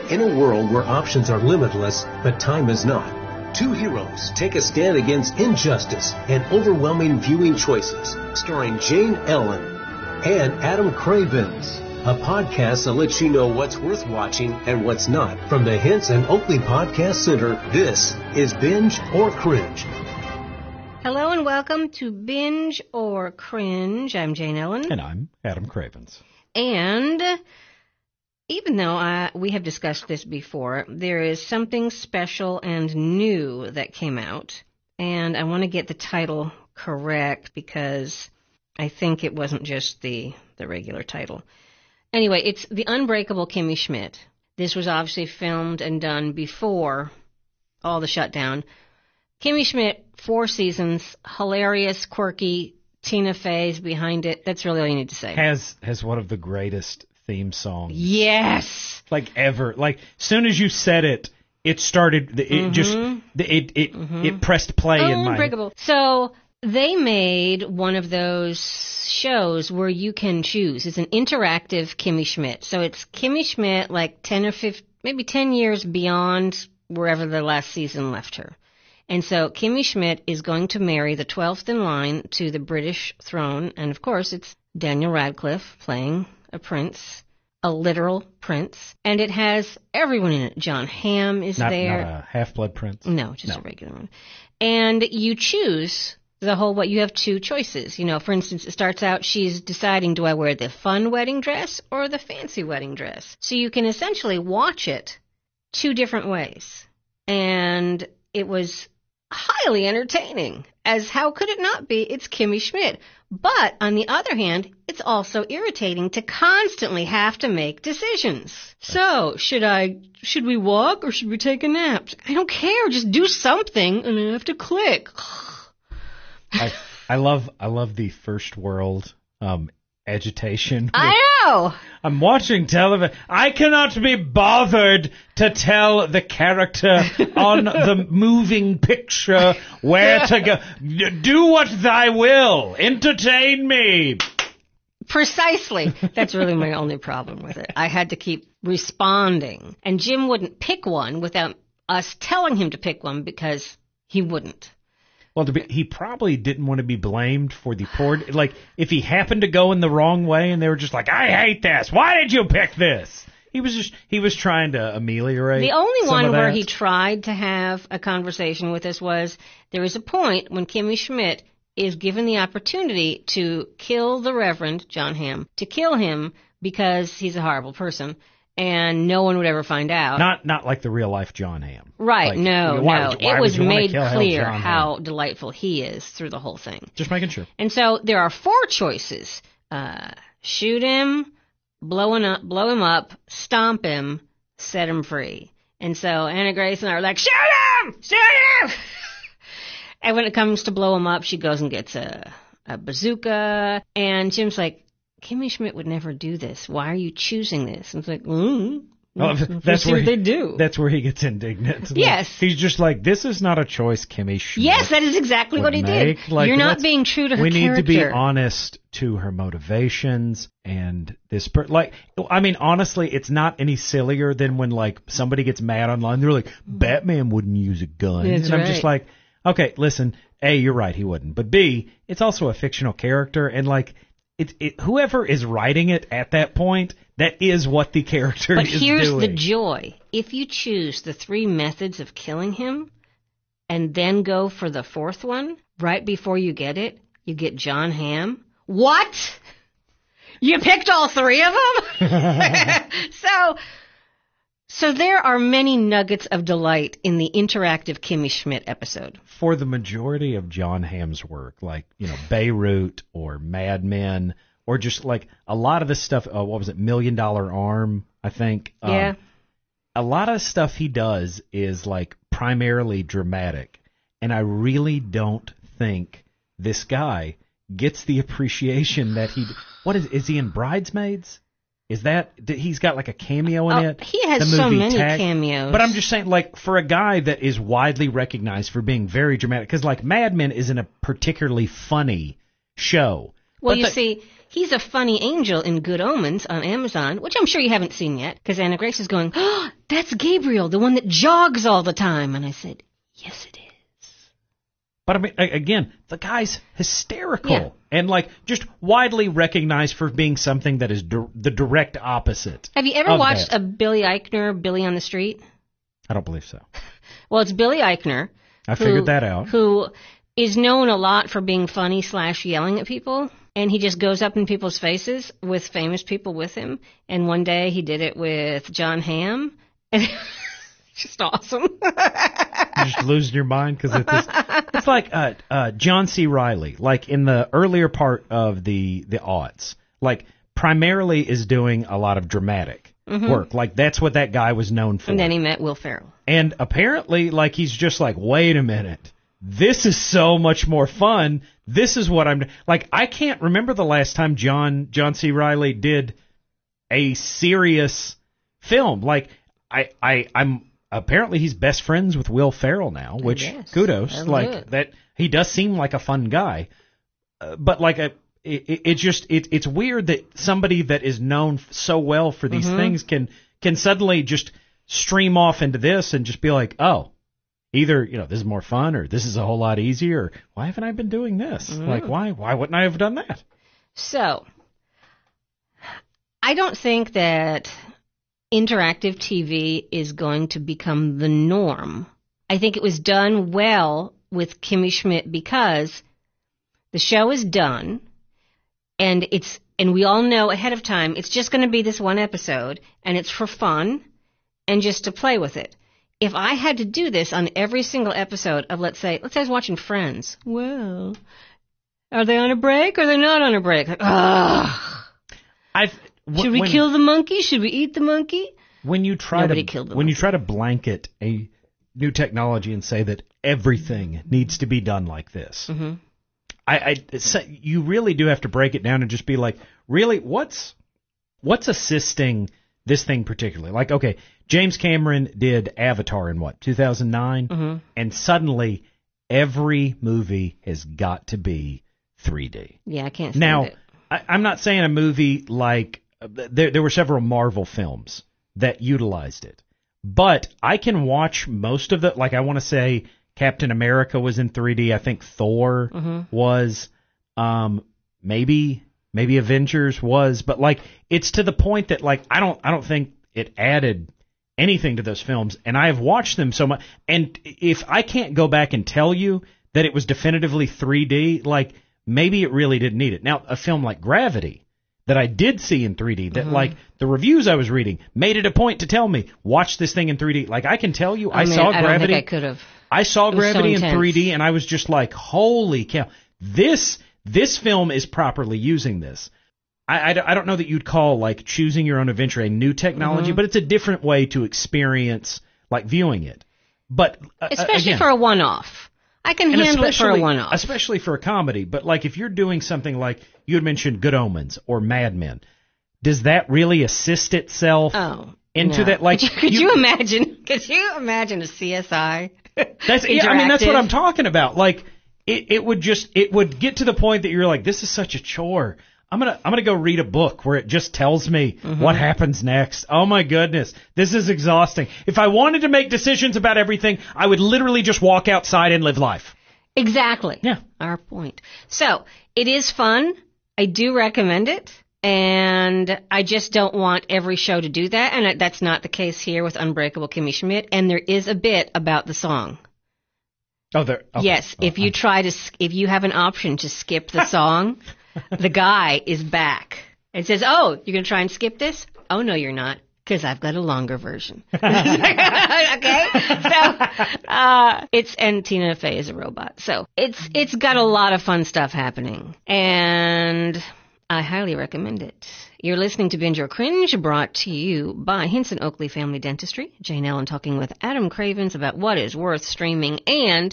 In a world where options are limitless, but time is not, two heroes take a stand against injustice and overwhelming viewing choices, starring Jane Ellen and Adam Cravens. A podcast that lets you know what's worth watching and what's not. From the Hints and Oakley Podcast Center, this is Binge or Cringe. Hello and welcome to Binge or Cringe. I'm Jane Ellen. And I'm Adam Cravens. And even though we have discussed this before, there is something special and new that came out. And I want to get the title correct because I think it wasn't just the regular title. Anyway, it's The Unbreakable Kimmy Schmidt. This was obviously filmed and done before all the shutdown. Kimmy Schmidt, 4 seasons, hilarious, quirky, Tina Fey's behind it. That's really all you need to say. Has one of the greatest theme songs. Yes. Like ever. Like, soon as you said it, it started, it pressed play in my... Unbreakable. So they made one of those shows where you can choose. It's an interactive Kimmy Schmidt. So it's Kimmy Schmidt like 10 or 15, maybe 10 years beyond wherever the last season left her. And so Kimmy Schmidt is going to marry the 12th in line to the British throne. And, of course, it's Daniel Radcliffe playing a prince, a literal prince. And it has everyone in it. John Hamm is there. Not a half-blood prince? No, just a regular one. And you choose you have 2 choices. You know, for instance, it starts out, she's deciding, do I wear the fun wedding dress or the fancy wedding dress? So you can essentially watch it 2 different ways. And it was highly entertaining, as how could it not be? It's Kimmy Schmidt. But on the other hand, it's also irritating to constantly have to make decisions. So, should we walk or should we take a nap? I don't care. Just do something and I have to click. I love the first world agitation. I know. I'm watching television. I cannot be bothered to tell the character on the moving picture where to go. Do what thy will. Entertain me. Precisely. That's really my only problem with it. I had to keep responding. And Jim wouldn't pick one without us telling him to pick one because he wouldn't. Well, he probably didn't want to be blamed for the poor... Like, if he happened to go in the wrong way and they were just like, I hate this. Why did you pick this? He was trying to ameliorate the only one where that. he tried to have a conversation with us was there is a point when Kimmy Schmidt is given the opportunity to kill the Reverend John Hamm, to kill him because he's a horrible person. And no one would ever find out. Not like the real life John Hamm. Right, like, no. It was made clear how Hamm? Delightful he is through the whole thing. Just making sure. And so there are 4 choices. Shoot him, blow him up, stomp him, set him free. And so Anna Grace and I are like, shoot him! Shoot him! And when it comes to blow him up, she goes and gets a bazooka. And Jim's like, Kimmy Schmidt would never do this. Why are you choosing this? And it's like, that's where they do. That's where he gets indignant. Like, yes. He's just like, this is not a choice Kimmy Schmidt. Yes, that is exactly what he did. Like, you're not being true to her character. We need to be honest to her motivations and this. Honestly, it's not any sillier than when, like, somebody gets mad online. They're like, Batman wouldn't use a gun. That's I'm just like, okay, listen, A, you're right, he wouldn't. But B, it's also a fictional character, and, like, whoever is writing it at that point, that is what the character is doing. But here's the joy. If you choose the 3 methods of killing him and then go for the 4th one, right before you get it, you get John Hamm. What? You picked all 3 of them? So there are many nuggets of delight in the interactive Kimmy Schmidt episode. For the majority of John Hamm's work, like, Beirut or Mad Men, or just like a lot of the stuff, what was it, $1 Million Arm, I think. Yeah. A lot of stuff he does is like primarily dramatic. And I really don't think this guy gets the appreciation that is he in Bridesmaids? Is that he's got like a cameo in it? He has so many cameos. But I'm just saying, like, for a guy that is widely recognized for being very dramatic, because like Mad Men isn't a particularly funny show. Well, you see, He's a funny angel in Good Omens on Amazon, which I'm sure you haven't seen yet, because Anna Grace is going, oh, that's Gabriel, the one that jogs all the time. And I said, yes, it is. But I mean, again, the guy's hysterical Yeah. and like just widely recognized for being something that is the direct opposite. Have you ever of watched that. a Billy Eichner, Billy on the Street? I don't believe so. Well, it's Billy Eichner. I figured that out. Who is known a lot for being funny / yelling at people. And he just goes up in people's faces with famous people with him. And one day he did it with John Hamm. And it's just awesome. You just losing your mind because it's like John C. Reilly, like in the earlier part of the aughts, like primarily is doing a lot of dramatic work. Like that's what that guy was known for. And then he met Will Ferrell. And apparently, like he's just like, wait a minute, this is so much more fun. This is what I'm like. I can't remember the last time John C. Reilly did a serious film. Like I'm. Apparently, he's best friends with Will Ferrell now, which kudos. That's like good. that, he does seem like a fun guy. But like it's weird that somebody that is known so well for these things can suddenly just stream off into this and just be like, oh, either this is more fun or this is a whole lot easier. Or, why haven't I been doing this? Like why wouldn't I have done that? So, I don't think that interactive TV is going to become the norm. I think it was done well with Kimmy Schmidt because the show is done and we all know ahead of time it's just going to be this one episode and it's for fun and just to play with it. If I had to do this on every single episode of let's say I was watching Friends. Well, are they on a break or are they not on a break? Like, should we kill the monkey? Should we eat the monkey? When you try to blanket a new technology and say that everything needs to be done like this, you really do have to break it down and just be like, really, what's assisting this thing particularly? Like, okay, James Cameron did Avatar in 2009, and suddenly every movie has got to be 3D. Yeah, I can't stand it. I'm not saying a movie like there were several Marvel films that utilized it, but I can watch most of the, like I want to say Captain America was in 3D. I think Thor was, maybe Avengers was, but like it's to the point that like I don't think it added anything to those films, and I have watched them so much, and if I can't go back and tell you that it was definitively 3D, like maybe it really didn't need it. Now, a film like Gravity that I did see in 3D, that like the reviews I was reading made it a point to tell me, watch this thing in 3D. Like I can tell you, I saw Gravity. I don't think I could have. I saw Gravity so in 3D, and I was just like, holy cow, this film is properly using this. I don't know that you'd call like choosing your own adventure a new technology, but it's a different way to experience like viewing it. But especially again, for a one-off. I can handle it for a one-off. Especially for a comedy. But like if you're doing something like you had mentioned Good Omens or Mad Men, does that really assist itself into that? Like, could you imagine? Could you imagine a CSI? That's what I'm talking about. Like it would get to the point that you're like, this is such a chore. I'm gonna go read a book where it just tells me what happens next. Oh my goodness, this is exhausting. If I wanted to make decisions about everything, I would literally just walk outside and live life. Exactly. Yeah. Our point. So it is fun. I do recommend it, and I just don't want every show to do that, and that's not the case here with Unbreakable Kimmy Schmidt. And there is a bit about the song. Oh, there. Okay. Yes. If you have an option to skip the song. The guy is back and says, oh, you're going to try and skip this? Oh, no, you're not, because I've got a longer version. Okay? So, and Tina Fey is a robot. So it's got a lot of fun stuff happening. And I highly recommend it. You're listening to Binge or Cringe, brought to you by Hinson Oakley Family Dentistry. Jane Ellen talking with Adam Cravens about what is worth streaming and.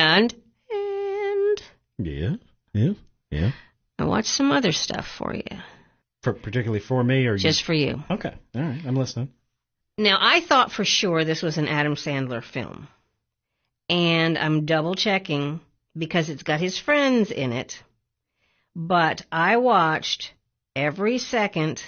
Yeah. I watched some other stuff for you. Particularly for me, or just for you? Okay, all right, I'm listening. Now, I thought for sure this was an Adam Sandler film, and I'm double checking because it's got his friends in it. But I watched every second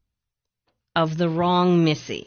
of The Wrong Missy.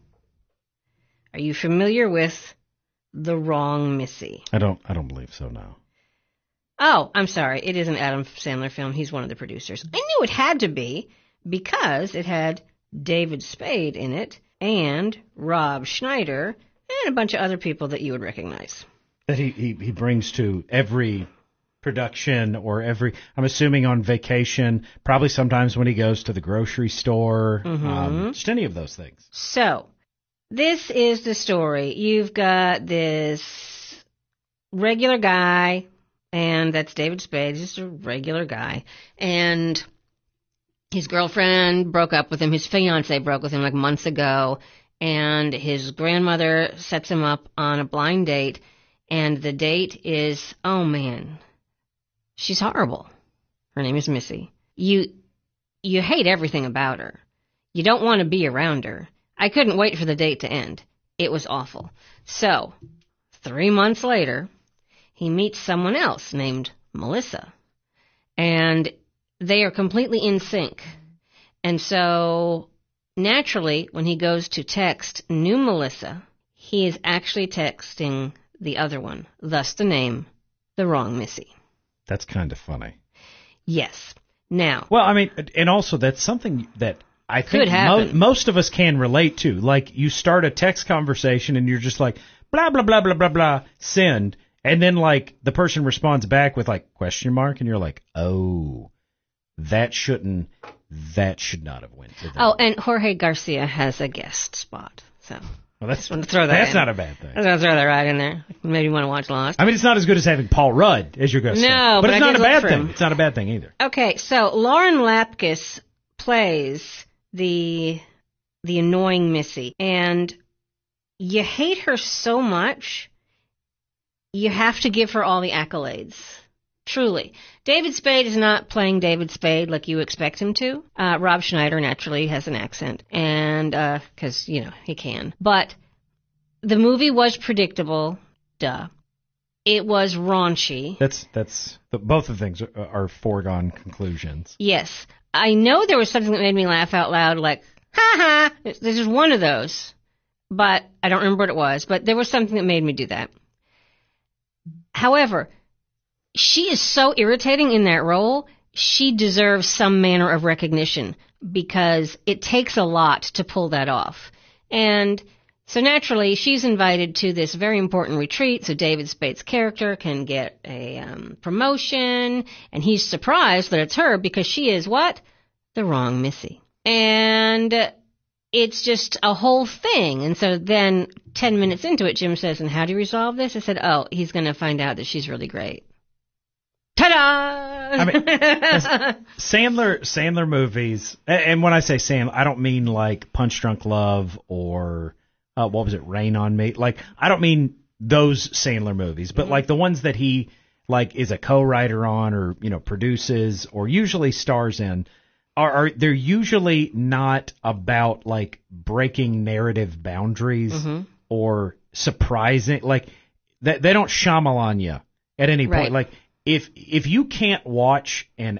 Are you familiar with The Wrong Missy? I don't believe so now. Oh, I'm sorry. It is an Adam Sandler film. He's one of the producers. I knew it had to be because it had David Spade in it and Rob Schneider and a bunch of other people that you would recognize. That he brings to every production or every, I'm assuming on vacation, probably sometimes when he goes to the grocery store, just any of those things. So, this is the story. You've got this regular guy, and that's David Spade, just a regular guy, and his girlfriend broke up with him, his fiance broke with him like months ago, and his grandmother sets him up on a blind date, and the date is, oh man, she's horrible. Her name is Missy. You hate everything about her. You don't want to be around her. I couldn't wait for the date to end. It was awful. So, 3 months later, he meets someone else named Melissa. And they are completely in sync. And so, naturally, when he goes to text new Melissa, he is actually texting the other one, thus the name, The Wrong Missy. That's kind of funny. Yes. Now. Well, I mean, and also that's something that I think most of us can relate to. Like, you start a text conversation and you're just like, blah, blah, blah, blah, blah, blah, send. And then, like, the person responds back with, like, question mark, and you're like, oh, that should not have went to them. Oh, and Jorge Garcia has a guest spot, so. Well, that's throw that that's in. not a bad thing. I'm going to throw that right in there. Maybe you want to watch Lost. I mean, it's not as good as having Paul Rudd as your guest. No, but it's not a bad thing. him. It's not a bad thing either. Okay, so Lauren Lapkus plays the annoying Missy, and you hate her so much, you have to give her all the accolades. Truly. David Spade is not playing David Spade like you expect him to. Rob Schneider naturally has an accent, and because, he can. But the movie was predictable. Duh. It was raunchy. Both of the things are foregone conclusions. Yes. I know there was something that made me laugh out loud, like, ha ha. This is one of those. But I don't remember what it was. But there was something that made me do that. However, she is so irritating in that role, she deserves some manner of recognition because it takes a lot to pull that off. And so naturally, she's invited to this very important retreat so David Spade's character can get a promotion, and he's surprised that it's her because she is what? The wrong Missy. And it's just a whole thing. And so then 10 minutes into it, Jim says, and how do you resolve this? I said, oh, he's going to find out that she's really great. Ta-da! I mean, Sandler movies, and when I say Sandler, I don't mean like Punch Drunk Love or, what was it, Rain on Me? Like, I don't mean those Sandler movies, but like the ones that he, like, is a co-writer on or, produces or usually stars in, they're usually not about, like, breaking narrative boundaries or surprising, like, they don't Shyamalan you at any point. Right. Like, if you can't watch a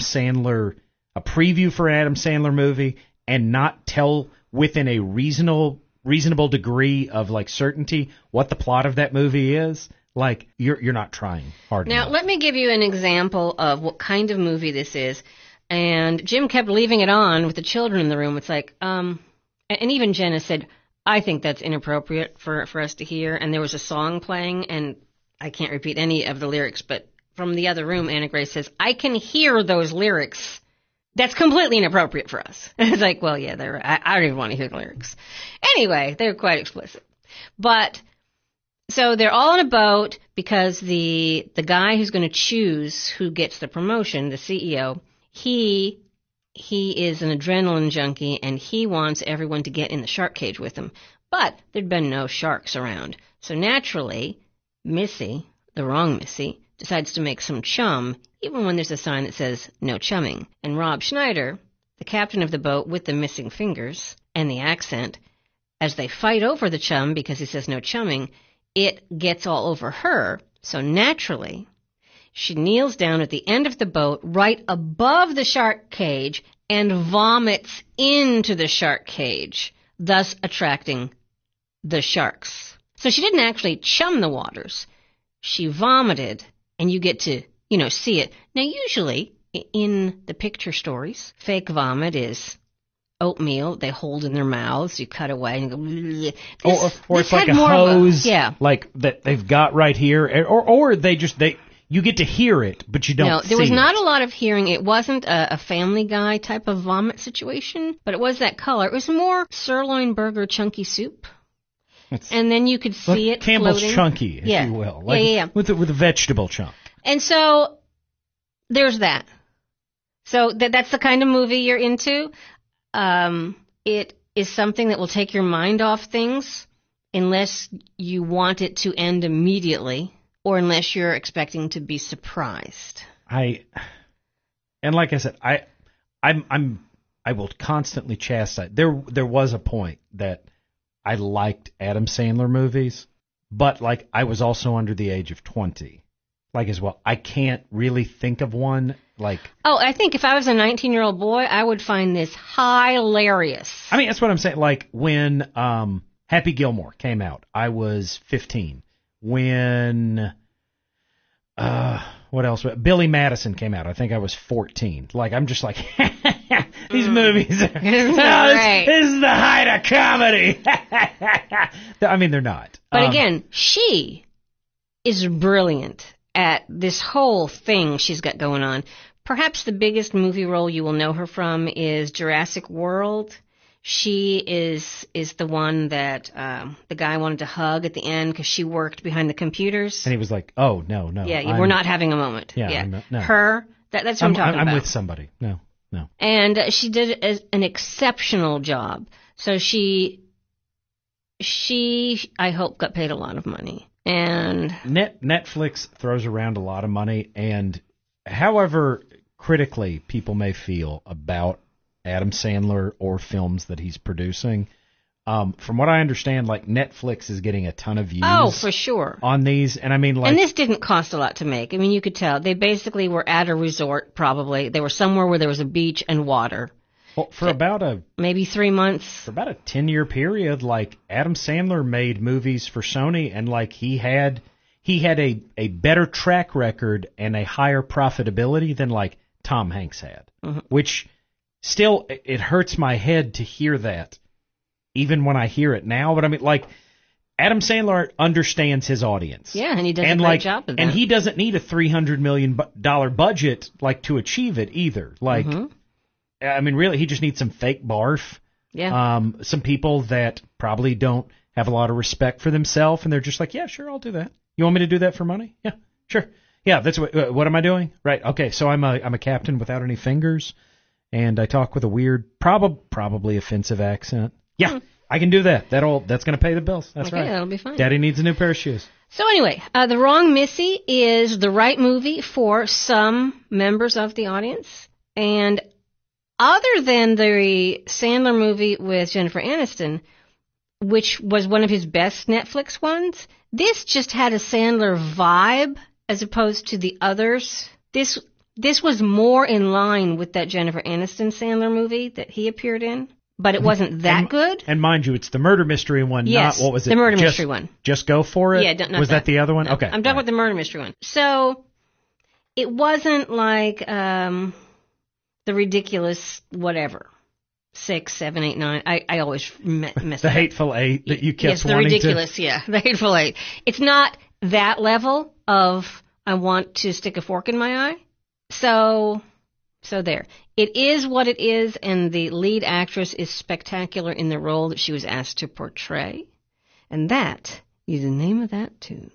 preview for an Adam Sandler movie and not tell within a reasonable degree of, like, certainty what the plot of that movie is, like, you're not trying hard enough. Now, let me give you an example of what kind of movie this is. And Jim kept leaving it on with the children in the room. It's like, and even Jenna said, I think that's inappropriate for us to hear. And there was a song playing, and I can't repeat any of the lyrics, but from the other room, Anna Grace says, I can hear those lyrics. That's completely inappropriate for us. It's like, well, yeah, I don't even want to hear the lyrics. Anyway, they're quite explicit. But, so they're all on a boat because the guy who's going to choose who gets the promotion, the CEO, he is an adrenaline junkie, and he wants everyone to get in the shark cage with him. But there'd been no sharks around. So naturally, Missy, the wrong Missy, decides to make some chum, even when there's a sign that says no chumming. And Rob Schneider, the captain of the boat with the missing fingers and the accent, as they fight over the chum because he says no chumming, it gets all over her. So naturally, She kneels down at the end of the boat right above the shark cage and vomits into the shark cage, thus attracting the sharks. So she didn't actually chum the waters. She vomited, and you get to, see it. Now, usually, in the picture stories, fake vomit is oatmeal they hold in their mouths. You cut away and go. Or it's like a hose, like that they've got right here, or you get to hear it, but you don't. No, there was not a lot of hearing. It wasn't a Family Guy type of vomit situation, but it was that color. It was more sirloin burger chunky soup. And then you could see it Campbell's floating. Chunky, if you will. With a vegetable chunk. And so there's that. So that's the kind of movie you're into. It is something that will take your mind off things unless you want it to end immediately or unless you're expecting to be surprised. And like I said, I will constantly chastise. There was a point that I liked Adam Sandler movies, but like I was also under the age of 20. Like as well, I can't really think of one like. Oh, I think if I was a 19-year-old boy, I would find this hilarious. I mean, that's what I'm saying. Like when Happy Gilmore came out, I was 15. When what else? Billy Madison came out, I think I was 14. Like I'm just like these movies. This is the height of comedy. I mean, they're not. But again, she is brilliant at this whole thing she's got going on. Perhaps the biggest movie role you will know her from is Jurassic World. She is the one that the guy wanted to hug at the end because she worked behind the computers. And he was like, oh, no. Yeah, we're not having a moment. Yeah. No. Her, that's what I'm talking about. I'm with somebody. No. And she did an exceptional job. So she, I hope, got paid a lot of money. And Netflix throws around a lot of money, and however critically people may feel about Adam Sandler or films that he's producing, from what I understand, like Netflix is getting a ton of views. Oh, for sure. On these, and I mean, like, and this didn't cost a lot to make. I mean, you could tell they basically were at a resort. Probably they were somewhere where there was a beach and water. Well, for about maybe 3 months. For about a 10-year period, like Adam Sandler made movies for Sony, and like he had a better track record and a higher profitability than like Tom Hanks had, which still it hurts my head to hear that, even when I hear it now. But I mean, like Adam Sandler understands his audience, and he does a great job of that. And he doesn't need a $300 million budget like to achieve it either. Like. I mean, really, he just needs some fake barf. Yeah. Some people that probably don't have a lot of respect for themselves, and they're just like, yeah, sure, I'll do that. You want me to do that for money? Yeah, sure. Yeah, that's what am I doing? Right. Okay, so I'm a captain without any fingers, and I talk with a weird, probably offensive accent. Yeah, I can do that. That's going to pay the bills. That's right. That'll be fine. Daddy needs a new pair of shoes. So anyway, The Wrong Missy is the right movie for some members of the audience, and other than the Sandler movie with Jennifer Aniston, which was one of his best Netflix ones, this just had a Sandler vibe as opposed to the others. This was more in line with that Jennifer Aniston Sandler movie that he appeared in, but it wasn't that good. And mind you, it's the murder mystery one, yes, not, what was it? The murder mystery one. Just Go For It? Yeah, not was that the other one? No, okay. I'm talking about the murder mystery one. So it wasn't like the ridiculous whatever. 6, 7, 8, 9. I always mess the up. Hateful Eight that you kept yes, the wanting ridiculous, to. yeah, the Hateful Eight. It's not that level of I want to stick a fork in my eye. So there. It is what it is, and the lead actress is spectacular in the role that she was asked to portray. And that is the name of that tune.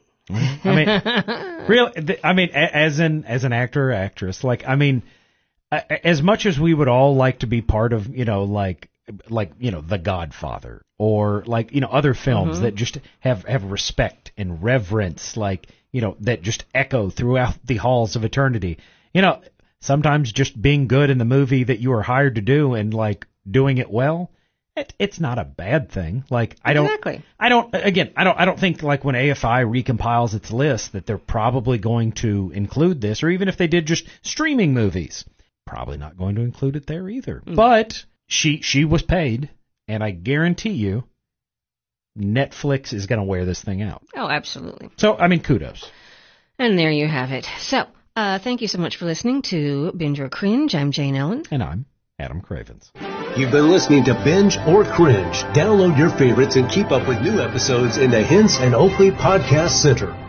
I mean, as an actor or actress, like, I mean, as much as we would all like to be part of, like The Godfather or like, other films that just have respect and reverence, like, that just echo throughout the halls of eternity. Sometimes just being good in the movie that you are hired to do and like doing it well, it's not a bad thing. Like, I don't think like when AFI recompiles its list that they're probably going to include this, or even if they did just streaming movies, probably not going to include it there either. But she was paid, and I guarantee you Netflix is going to wear this thing out. Oh, absolutely. So, I mean, kudos. And there you have it. So, thank you so much for listening to Binge or Cringe. I'm Jane Ellen. And I'm Adam Cravens. You've been listening to Binge or Cringe. Download your favorites and keep up with new episodes in the Hints and Oakley Podcast Center.